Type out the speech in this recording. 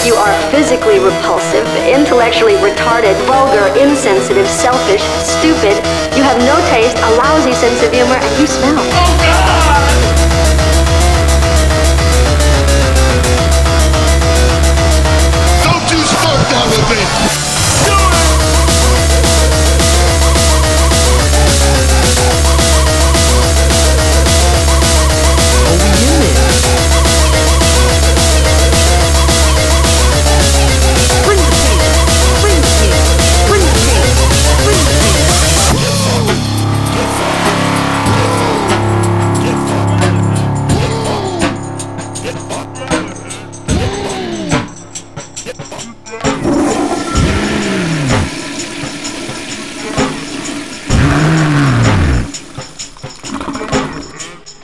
You are physically repulsive, intellectually retarded, vulgar, insensitive, selfish, stupid. You have no taste, a lousy sense of humor, and you smell. Oh, God!